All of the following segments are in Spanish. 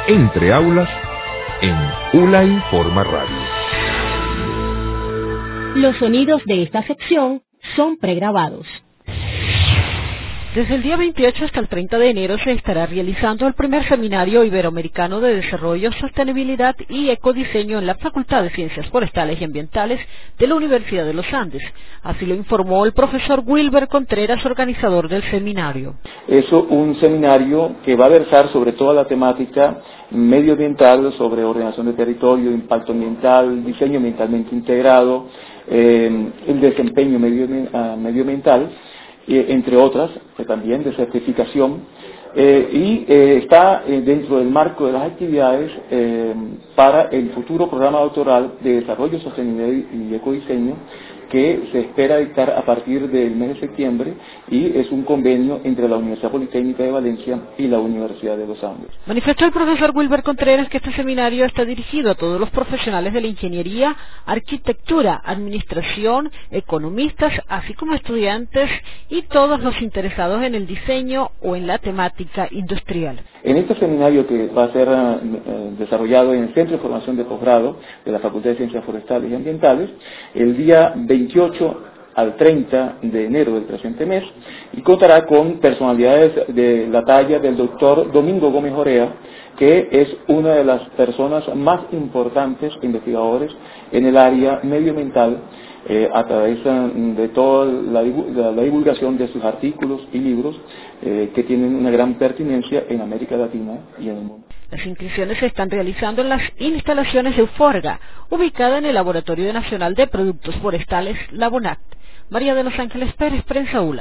Entre aulas en ULA Informa Radio. Los sonidos de esta sección son pregrabados. Desde el día 28 hasta el 30 de enero se estará realizando el primer seminario iberoamericano de desarrollo, sostenibilidad y ecodiseño en la Facultad de Ciencias Forestales y Ambientales de la Universidad de los Andes. Así lo informó el profesor Wilber Contreras, organizador del seminario. Es un seminario que va a versar sobre toda la temática medioambiental, sobre ordenación de territorio, impacto ambiental, diseño ambientalmente integrado, el desempeño medioambiental, entre otras, también de certificación, y está dentro del marco de las actividades para el futuro programa doctoral de desarrollo sostenible y ecodiseño, que se espera dictar a partir del mes de septiembre, y es un convenio entre la Universidad Politécnica de Valencia y la Universidad de los Andes. Manifestó el profesor Wilber Contreras que este seminario está dirigido a todos los profesionales de la ingeniería, arquitectura, administración, economistas, así como estudiantes y todos los interesados en el diseño o en la temática industrial. En este seminario, que va a ser desarrollado en el Centro de Formación de Posgrado de la Facultad de Ciencias Forestales y Ambientales, el día 28 al 30 de enero del presente mes, y contará con personalidades de la talla del doctor Domingo Gómez Orea, que es una de las personas más importantes investigadores en el área medioambiental, a través de toda la divulgación de sus artículos y libros que tienen una gran pertinencia en América Latina y en el mundo. Las inscripciones se están realizando en las instalaciones de Euforga, ubicada en el Laboratorio Nacional de Productos Forestales, Labonact. María de los Ángeles Pérez, Prensa ULA.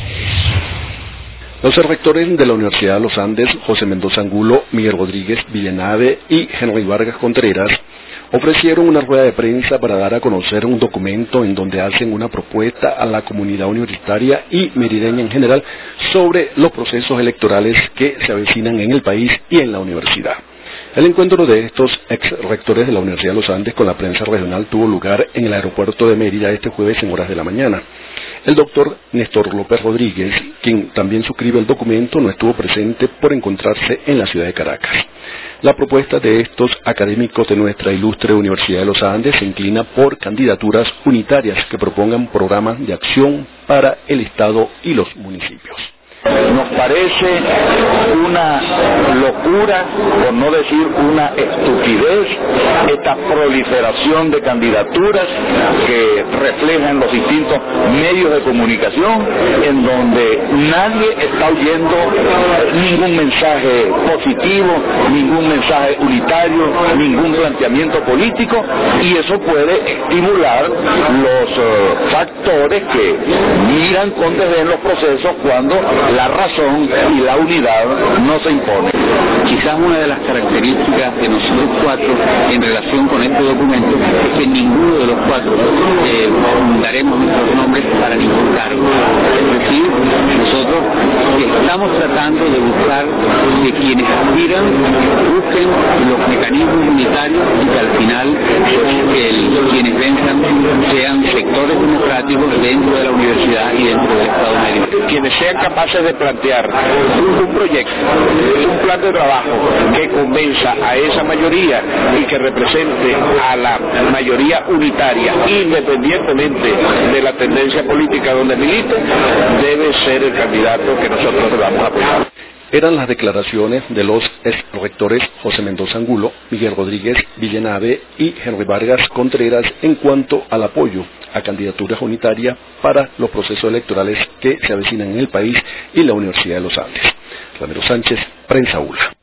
Los rectores de la Universidad de los Andes, José Mendoza Angulo, Miguel Rodríguez Villenave y Henry Vargas Contreras, ofrecieron una rueda de prensa para dar a conocer un documento en donde hacen una propuesta a la comunidad universitaria y merideña en general sobre los procesos electorales que se avecinan en el país y en la universidad. El encuentro de estos ex rectores de la Universidad de los Andes con la prensa regional tuvo lugar en el aeropuerto de Mérida este jueves en horas de la mañana. El doctor Néstor López Rodríguez, quien también suscribe el documento, no estuvo presente por encontrarse en la ciudad de Caracas. La propuesta de estos académicos de nuestra ilustre Universidad de los Andes se inclina por candidaturas unitarias que propongan programas de acción para el Estado y los municipios. Nos parece una locura, por no decir una estupidez, esta proliferación de candidaturas que reflejan los distintos medios de comunicación, en donde nadie está oyendo ningún mensaje positivo, ningún mensaje unitario, ningún planteamiento político, y eso puede estimular los factores que miran con desdén los procesos cuando la razón y la unidad no se imponen. Quizás una de las características de nosotros cuatro en relación con este documento es que ninguno de los cuatro daremos nuestros nombres para ningún cargo. Es decir, nosotros estamos tratando de buscar que quienes aspiran busquen los mecanismos unitarios y que al final quienes venzan sean sectores democráticos dentro de la universidad y dentro del Estado Medio. Quienes sean capaces de plantear un proyecto, un plan de trabajo que convenza a esa mayoría y que represente a la mayoría unitaria, independientemente de la tendencia política donde milite, debe ser el candidato que nosotros vamos a apoyar. Eran las declaraciones de los ex rectores José Mendoza Angulo, Miguel Rodríguez Villenave y Henry Vargas Contreras en cuanto al apoyo a candidaturas unitarias para los procesos electorales que se avecinan en el país y la Universidad de los Andes. Ramiro Sánchez, Prensa ULA.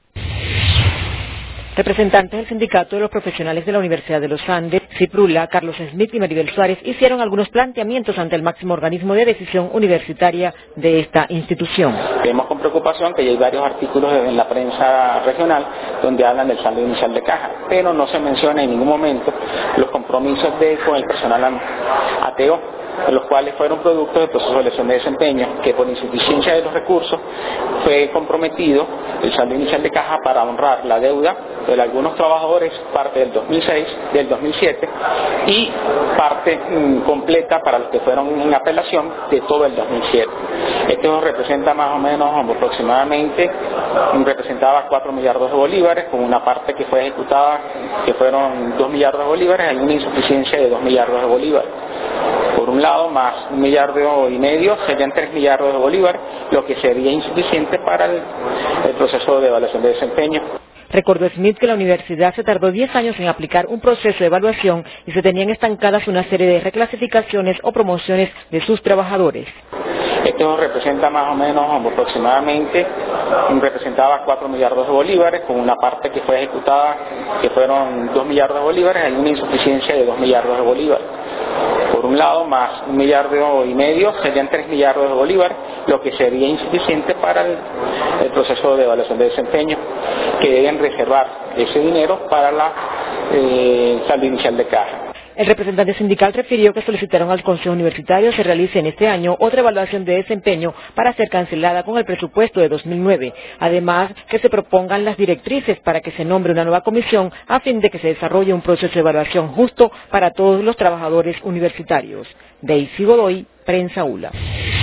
Representantes del Sindicato de los Profesionales de la Universidad de los Andes, CIPRULA, Carlos Smith y Maribel Suárez, hicieron algunos planteamientos ante el máximo organismo de decisión universitaria de esta institución. Vemos con preocupación que ya hay varios artículos en la prensa regional donde hablan del saldo inicial de caja, pero no se menciona en ningún momento los compromisos con el personal ATO, los cuales fueron producto del proceso de elección de desempeño, que por insuficiencia de los recursos fue comprometido el saldo inicial de caja para honrar la deuda de algunos trabajadores, parte del 2006, del 2007, y parte completa para los que fueron en apelación de todo el 2007. Esto representa más o menos aproximadamente, representaba 4 millardos de bolívares, con una parte que fue ejecutada, que fueron 2 millardos de bolívares, hay una insuficiencia de 2 millardos de bolívares. Por un lado, más 1,5 millardos, serían 3 millardos de bolívares, lo que sería insuficiente para el proceso de evaluación de desempeño. Recordó Smith que la universidad se tardó 10 años en aplicar un proceso de evaluación y se tenían estancadas una serie de reclasificaciones o promociones de sus trabajadores. Esto representa más o menos aproximadamente, representaba 4 millardos de bolívares, con una parte que fue ejecutada, que fueron 2 millardos de bolívares, hay una insuficiencia de 2 millardos de bolívares. Por un lado, más 1,5 millardos, serían 3 millardos de bolívares, lo que sería insuficiente para el proceso de evaluación de desempeño, que deben reservar ese dinero para la saldo inicial de caja. El representante sindical refirió que solicitaron al Consejo Universitario se realice en este año otra evaluación de desempeño para ser cancelada con el presupuesto de 2009. Además, que se propongan las directrices para que se nombre una nueva comisión a fin de que se desarrolle un proceso de evaluación justo para todos los trabajadores universitarios. Daisy Godoy, Prensa ULA.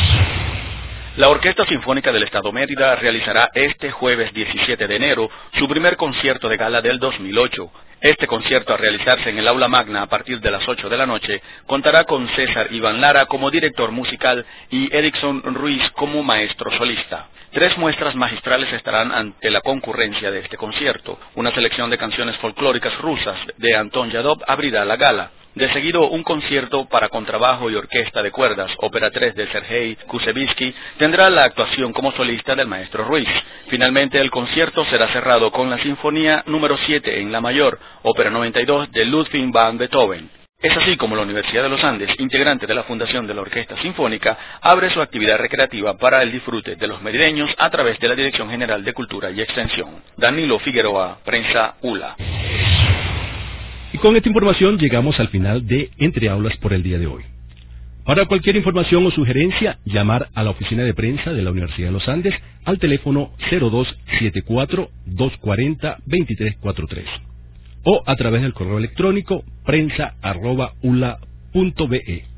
La Orquesta Sinfónica del Estado Mérida realizará este jueves 17 de enero su primer concierto de gala del 2008. Este concierto, a realizarse en el Aula Magna a partir de las 8 de la noche, contará con César Iván Lara como director musical y Erickson Ruiz como maestro solista. 3 muestras magistrales estarán ante la concurrencia de este concierto. Una selección de canciones folclóricas rusas de Anton Yadov abrirá la gala. De seguido, un concierto para contrabajo y orquesta de cuerdas, ópera 3 de Sergei Kusevitsky, tendrá la actuación como solista del maestro Ruiz. Finalmente, el concierto será cerrado con la Sinfonía número 7 en La Mayor, ópera 92 de Ludwig van Beethoven. Es así como la Universidad de los Andes, integrante de la Fundación de la Orquesta Sinfónica, abre su actividad recreativa para el disfrute de los merideños a través de la Dirección General de Cultura y Extensión. Danilo Figueroa, Prensa ULA. Y con esta información llegamos al final de Entre Aulas por el día de hoy. Para cualquier información o sugerencia, llamar a la oficina de prensa de la Universidad de los Andes al teléfono 0274-240-2343 o a través del correo electrónico prensa@ula.be.